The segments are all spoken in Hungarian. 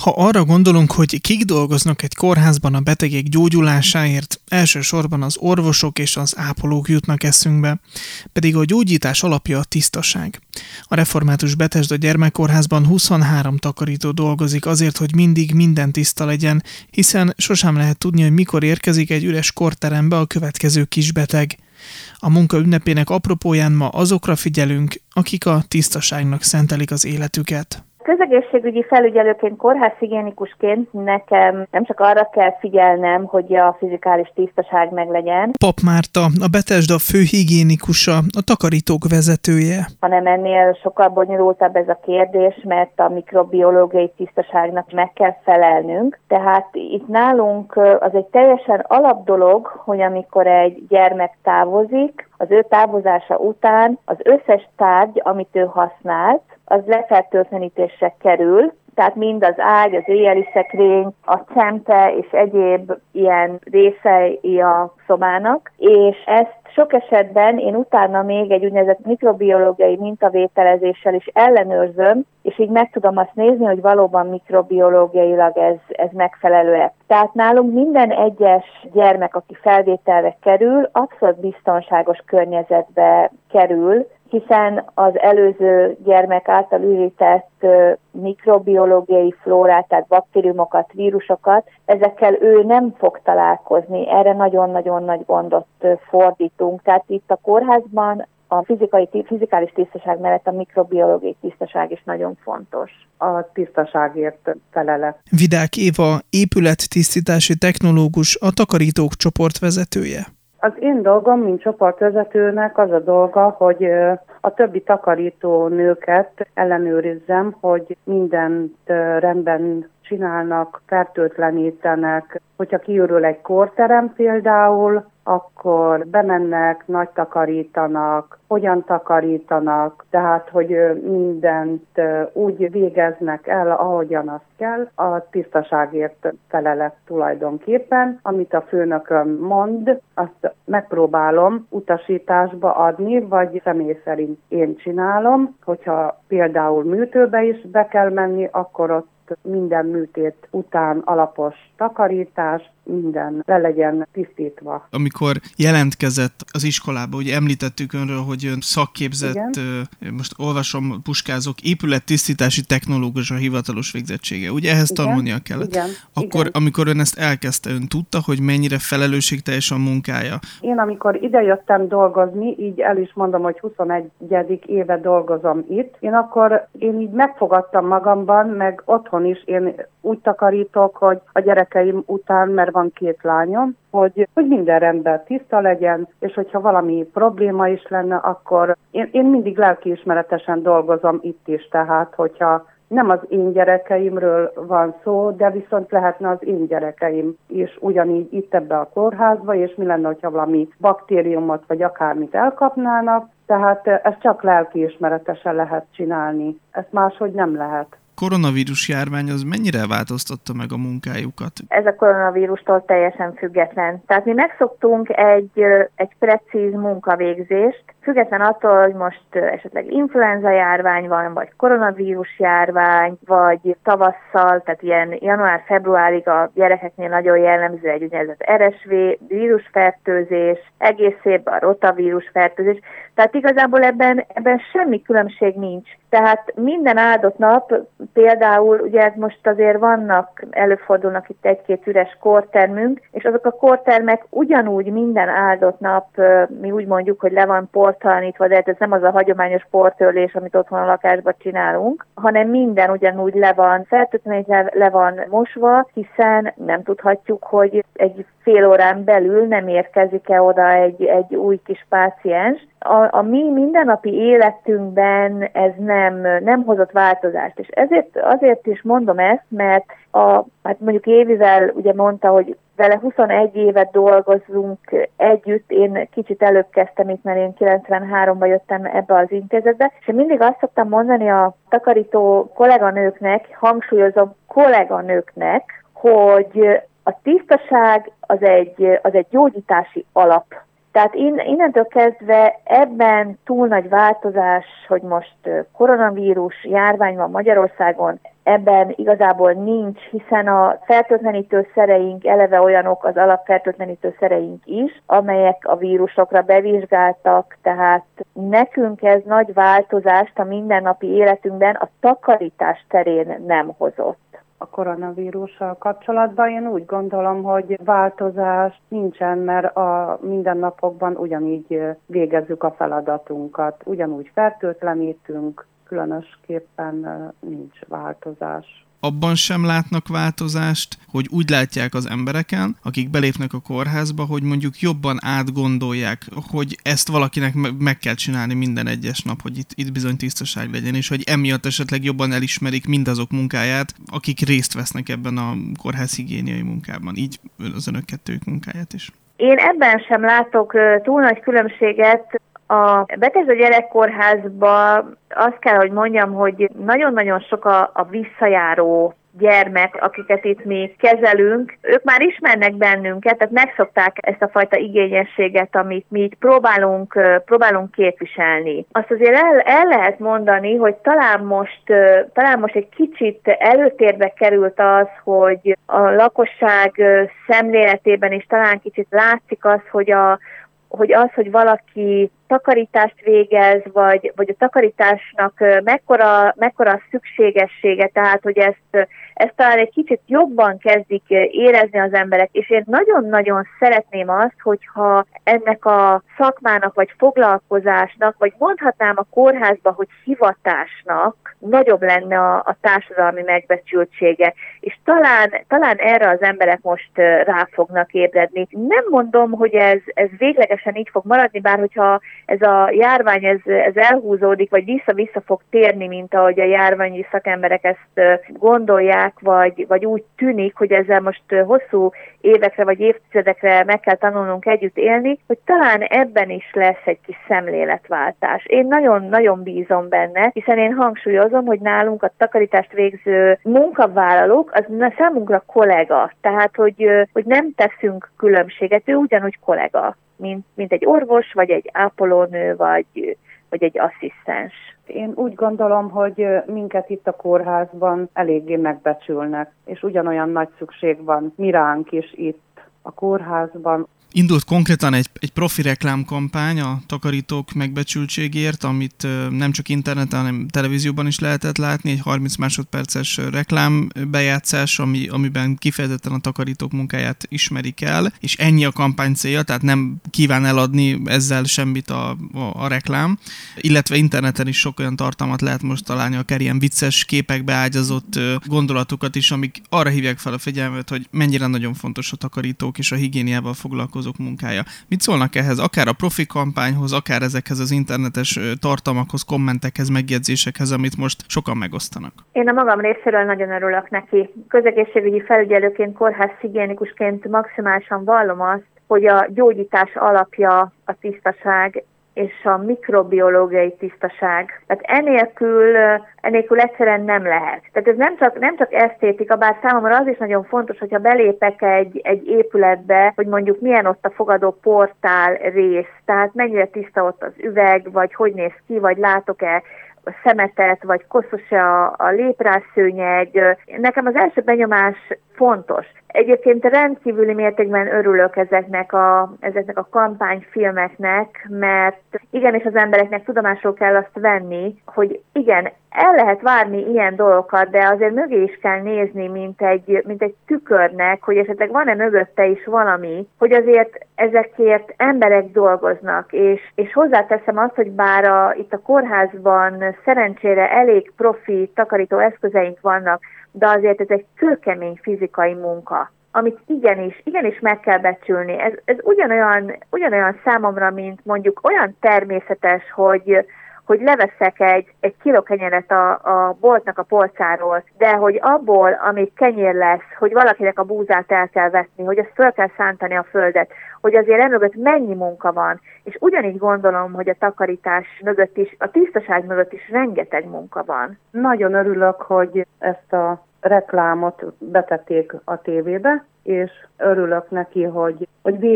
Ha arra gondolunk, hogy kik dolgoznak egy kórházban a betegek gyógyulásáért, elsősorban az orvosok és az ápolók jutnak eszünkbe, pedig a gyógyítás alapja a tisztaság. A Református Bethesda Gyermekkórházban 23 takarító dolgozik azért, hogy mindig minden tiszta legyen, hiszen sosem lehet tudni, hogy mikor érkezik egy üres korterembe a következő kisbeteg. A munka ünnepének apropóján ma azokra figyelünk, akik a tisztaságnak szentelik az életüket. Közegészségügyi felügyelőként, kórházhigiénikusként nekem nem csak arra kell figyelnem, hogy a fizikális tisztaság meglegyen. Pap Márta, a Bethesda főhigiénikusa, a takarítók vezetője. Hanem ennél sokkal bonyolultabb ez a kérdés, mert a mikrobiológiai tisztaságnak meg kell felelnünk. Tehát itt nálunk az egy teljesen alapdolog, hogy amikor egy gyermek távozik, az ő távozása után az összes tárgy, amit ő használt, az lefertőtlenítésre kerül, tehát mind az ágy, az éjjeli szekrény, a csempe és egyéb ilyen részei a szobának, és ezt sok esetben én utána még egy úgynevezett mikrobiológiai mintavételezéssel is ellenőrzöm, és így meg tudom azt nézni, hogy valóban mikrobiológiailag ez megfelelő-e. Tehát nálunk minden egyes gyermek, aki felvételre kerül, abszolút biztonságos környezetbe kerül, hiszen az előző gyermek által ürített mikrobiológiai flórát, tehát baktériumokat, vírusokat, ezekkel ő nem fog találkozni. Erre nagyon-nagyon nagy gondot fordítunk. Tehát itt a kórházban a fizikális tisztaság mellett a mikrobiológiai tisztaság is nagyon fontos. A tisztaságért felelek. Vidák Éva, épülettisztítási technológus, a takarítók csoportvezetője. Az én dolgom, mint csoportvezetőnek az a dolga, hogy a többi takarító nőket ellenőrizzem, hogy mindent rendben csinálnak, fertőtlenítenek. Hogyha kiürül egy kórterem például, akkor bemennek, nagy takarítanak, hogyan takarítanak, tehát hogy mindent úgy végeznek el, ahogyan azt kell. A tisztaságért felelek tulajdonképpen, amit a főnököm mond, azt megpróbálom utasításba adni, vagy személy szerint én csinálom. Hogyha például műtőbe is be kell menni, akkor ott minden műtét után alapos takarítás, minden le legyen tisztítva. Amikor jelentkezett az iskolába, ugye említettük önről, hogy ön szakképzett, most olvasom, puskázok, épülettisztítási technológus a hivatalos végzettsége. Ugye ehhez tanulnia kellett. Igen. Akkor, amikor ön ezt elkezdte, ön tudta, hogy mennyire felelősségteljes a munkája? Én amikor idejöttem dolgozni, így el is mondom, hogy 21. éve dolgozom itt, én így megfogadtam magamban, meg otthon is én úgy takarítok, hogy a gyerekeim után, mert van 2 lányom, hogy minden rendben tiszta legyen, és hogyha valami probléma is lenne, akkor én mindig lelkiismeretesen dolgozom itt is, tehát hogyha nem az én gyerekeimről van szó, de viszont lehetne az én gyerekeim is ugyanígy itt ebbe a kórházba, és mi lenne, hogyha valami baktériumot vagy akármit elkapnának, tehát ezt csak lelkiismeretesen lehet csinálni, ezt máshogy nem lehet. Koronavírus járvány az mennyire változtatta meg a munkájukat? Ez a koronavírustól teljesen független. Tehát mi megszoktunk egy precíz munkavégzést, független attól, hogy most esetleg influenza járvány van, vagy koronavírus járvány, vagy tavasszal, tehát ilyen január-februárig a gyerekeknél nagyon jellemző egy úgynevezett RSV vírusfertőzés, egész évben a rotavírusfertőzés. Tehát igazából ebben semmi különbség nincs. Tehát minden áldott nap, például ugye most azért előfordulnak itt 1-2 üres kórtermünk, és azok a kórtermek ugyanúgy minden áldott nap, mi úgy mondjuk, hogy le van portalanítva, de ez nem az a hagyományos portörlés, amit otthon a lakásban csinálunk, hanem minden ugyanúgy le van fertőtlenítve, le van mosva, hiszen nem tudhatjuk, hogy egy fél órán belül nem érkezik-e oda egy új kis páciens. A mi mindennapi életünkben ez nem hozott változást, és azért is mondom ezt, mert hát mondjuk Évivel ugye mondta, hogy vele 21 évet dolgozunk együtt, én kicsit előbb kezdtem itt, mert én 93-ban jöttem ebbe az intézetbe, és én mindig azt szoktam mondani a takarító kolléganőknek, hangsúlyozom kolléganőknek, hogy a tisztaság az egy gyógyítási alap. Tehát innentől kezdve ebben túl nagy változás, hogy most koronavírus járvány van Magyarországon, ebben igazából nincs, hiszen a fertőtlenítő szereink eleve olyanok, az alapfertőtlenítő szereink is, amelyek a vírusokra bevizsgáltak, tehát nekünk ez nagy változást a mindennapi életünkben a takarítás terén nem hozott. A koronavírussal kapcsolatban én úgy gondolom, hogy változás nincsen, mert a mindennapokban ugyanígy végezzük a feladatunkat, ugyanúgy fertőtlenítünk, különösképpen nincs változás. Abban sem látnak változást, hogy úgy látják az embereken, akik belépnek a kórházba, hogy mondjuk jobban átgondolják, hogy ezt valakinek meg kell csinálni minden egyes nap, hogy itt bizony tisztaság legyen, és hogy emiatt esetleg jobban elismerik mindazok munkáját, akik részt vesznek ebben a kórházhigiéniai munkában, így az önök kettőjük munkáját is. Én ebben sem látok túl nagy különbséget. A Bethesda gyerekkórházban azt kell, hogy mondjam, hogy nagyon-nagyon sok a visszajáró gyermek, akiket itt mi kezelünk, ők már ismernek bennünket, tehát megszokták ezt a fajta igényességet, amit mi itt próbálunk képviselni. Azt azért el lehet mondani, hogy talán most egy kicsit előtérbe került az, hogy a lakosság szemléletében is talán kicsit látszik az, hogy valaki takarítást végez, vagy a takarításnak mekkora a szükségessége, tehát hogy ezt talán egy kicsit jobban kezdik érezni az emberek, és én nagyon-nagyon szeretném azt, hogyha ennek a szakmának, vagy foglalkozásnak, vagy mondhatnám a kórházba, hogy hivatásnak nagyobb lenne a társadalmi megbecsültsége, és talán erre az emberek most rá fognak ébredni. Nem mondom, hogy ez véglegesen így fog maradni, bár hogyha ez a járvány ez elhúzódik, vagy vissza fog térni, mint ahogy a járványi szakemberek ezt gondolják, vagy úgy tűnik, hogy ezzel most hosszú évekre vagy évtizedekre meg kell tanulnunk együtt élni, hogy talán ebben is lesz egy kis szemléletváltás. Én nagyon-nagyon bízom benne, hiszen én hangsúlyozom, hogy nálunk a takarítást végző munkavállalók, az számunkra kollega, tehát hogy nem teszünk különbséget, ő ugyanúgy kollega, mint egy orvos, vagy egy ápolónő, vagy egy asszisztens. Én úgy gondolom, hogy minket itt a kórházban eléggé megbecsülnek, és ugyanolyan nagy szükség van mi ránk is itt a kórházban. Indult konkrétan egy profi reklámkampány a takarítók megbecsültségért, amit nem csak interneten, hanem televízióban is lehetett látni, egy 30 másodperces reklámbejátszás, amiben kifejezetten a takarítók munkáját ismerik el, és ennyi a kampány célja, tehát nem kíván eladni ezzel semmit a reklám, illetve interneten is sok olyan tartalmat lehet most találni, akár ilyen vicces képekbe ágyazott gondolatokat is, amik arra hívják fel a figyelmet, hogy mennyire nagyon fontos a takarítók és a higiéniával foglalkozók munkája. Mit szólnak ehhez, akár a profi kampányhoz, akár ezekhez az internetes tartalmakhoz, kommentekhez, megjegyzésekhez, amit most sokan megosztanak? Én a magam részéről nagyon örülök neki. Közegészségügyi felügyelőként, kórházhigiénikusként maximálisan vallom azt, hogy a gyógyítás alapja a tisztaság, és a mikrobiológiai tisztaság. Tehát enélkül egyszerűen nem lehet. Tehát ez nem csak esztétika, bár számomra az is nagyon fontos, hogyha belépek egy épületbe, hogy mondjuk milyen ott a fogadó portál rész, tehát mennyire tiszta ott az üveg, vagy hogy néz ki, vagy látok-e szemetet, vagy koszos-e a léprásszőnyeg. Nekem az első benyomás fontos. Egyébként rendkívüli mértékben örülök ezeknek a kampányfilmeknek, mert igenis az embereknek tudomásul kell azt venni, hogy igen, el lehet várni ilyen dolgokat, de azért mögé is kell nézni, mint egy tükörnek, hogy esetleg van-e mögötte is valami, hogy azért ezekért emberek dolgoznak, és hozzáteszem azt, hogy bár itt a kórházban szerencsére elég profi takarító eszközeink vannak, de azért ez egy kőkemény fizikai munka, amit igenis meg kell becsülni. Ez ugyanolyan számomra, mint mondjuk olyan természetes, hogy leveszek egy kiló kenyeret a boltnak a polcáról, de hogy abból, ami kenyér lesz, hogy valakinek a búzát el kell vetni, hogy ezt föl kell szántani a földet, hogy azért emögött mennyi munka van. És ugyanígy gondolom, hogy a takarítás mögött is, a tisztaság mögött is rengeteg munka van. Nagyon örülök, hogy ezt a reklámot betették a tévébe, és örülök neki, hogy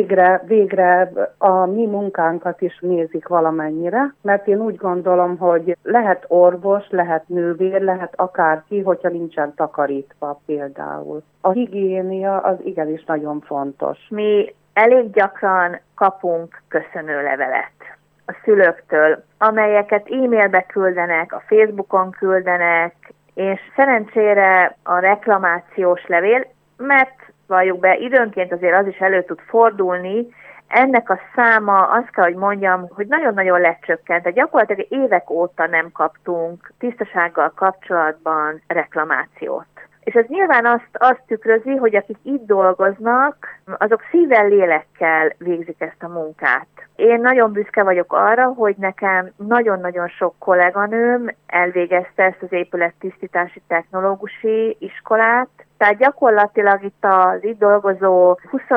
végre a mi munkánkat is nézik valamennyire, mert én úgy gondolom, hogy lehet orvos, lehet nővér, lehet akárki, hogyha nincsen takarítva például. A higiénia az igenis nagyon fontos. Mi elég gyakran kapunk köszönőlevelet a szülőktől, amelyeket e-mailbe küldenek, a Facebookon küldenek, és szerencsére a reklamációs levél, mert valljuk be, időnként azért az is elő tud fordulni, ennek a száma, azt kell, hogy mondjam, hogy nagyon-nagyon lecsökkent. Tehát gyakorlatilag évek óta nem kaptunk tisztasággal kapcsolatban reklamációt. És ez nyilván azt tükrözi, hogy akik itt dolgoznak, azok szívvel, lélekkel végzik ezt a munkát. Én nagyon büszke vagyok arra, hogy nekem nagyon-nagyon sok kolléganőm elvégezte ezt az épülettisztítási technológusi iskolát, tehát gyakorlatilag itt dolgozó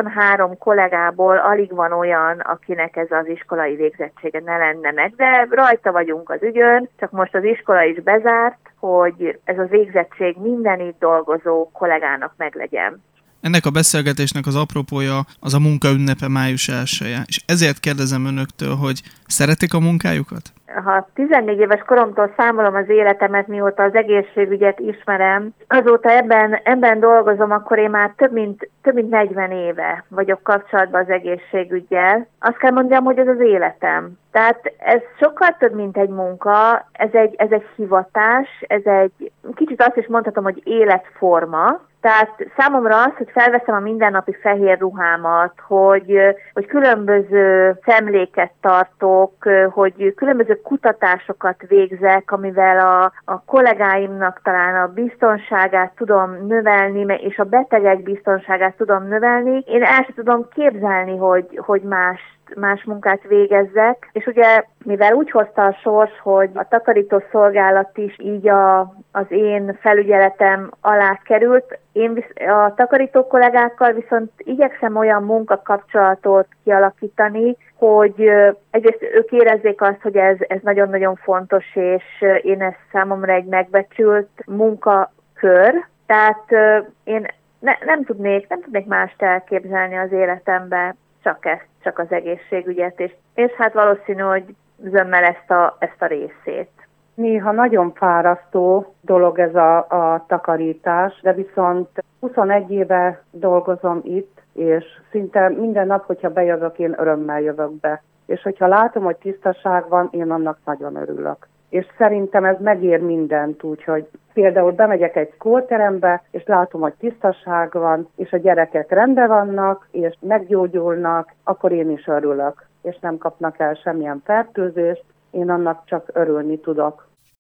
23 kollégából alig van olyan, akinek ez az iskolai végzettsége ne lenne meg, de rajta vagyunk az ügyön, csak most az iskola is bezárt, hogy ez a végzettség minden itt dolgozó kollégának meglegyen. Ennek a beszélgetésnek az apropója az a munkaünnepe május 1-je, és ezért kérdezem önöktől, hogy szeretik a munkájukat? Ha 14 éves koromtól számolom az életemet, mióta az egészségügyet ismerem, azóta ebben dolgozom, akkor én már több mint 40 éve vagyok kapcsolatban az egészségüggyel. Azt kell mondjam, hogy ez az életem. Tehát ez sokkal több, mint egy munka, ez egy hivatás, ez egy kicsit azt is mondhatom, hogy életforma. Tehát számomra az, hogy felveszem a mindennapi fehér ruhámat, hogy különböző szemléket tartok, hogy különböző kutatásokat végzek, amivel a kollégáimnak talán a biztonságát tudom növelni, és a betegek biztonságát tudom növelni. Én el sem tudom képzelni, hogy más munkát végezzek, és ugye mivel úgy hozta a sors, hogy a takarító szolgálat is így az én felügyeletem alá került, én a takarító kollégákkal viszont igyekszem olyan munkakapcsolatot kialakítani, hogy egyrészt ők érezzék azt, hogy ez nagyon-nagyon fontos, és én ez számomra egy megbecsült munkakör, tehát én nem tudnék mást elképzelni az életembe, csak az egészségügyet, és hát valószínű, hogy zömmel ezt a részét. Néha nagyon fárasztó dolog ez a takarítás, de viszont 21 éve dolgozom itt, és szinte minden nap, hogyha bejövök, én örömmel jövök be. És hogyha látom, hogy tisztaság van, én annak nagyon örülök. És szerintem ez megér mindent, úgyhogy például bemegyek egy kórterembe, és látom, hogy tisztaság van, és a gyerekek rendben vannak, és meggyógyulnak, akkor én is örülök, és nem kapnak el semmilyen fertőzést, én annak csak örülni tudok.